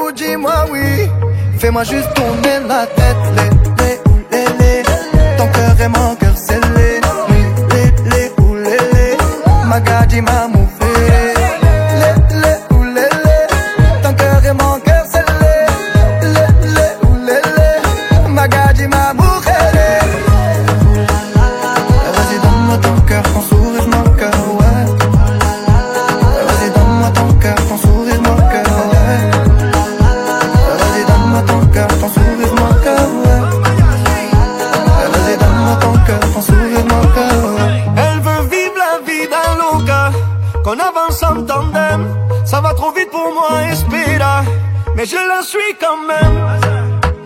dis-moi oui. Fais-moi juste tourner la tête, les. Ton cœur est mon cœur scellé. Les. Magadji m'a moufé. Les. Ton cœur est mon cœur scellé. Les. Magadji m'a moufé. Vas-y donne-moi ton cœur, ton sourire, mon cœur, ouais. Vas-y donne-moi ton cœur, ton sourire, mon cœur, ouais. Vas-y donne-moi ton cœur, ton sourire, mon cœur, ouais. Vas-y donne-moi ton cœur, ton sourire, mon cœur, ouais. Elle veut vivre la vie d'un loca, qu'on avance en tandem. Ça va trop vite pour moi, Espera, mais je la suis quand même.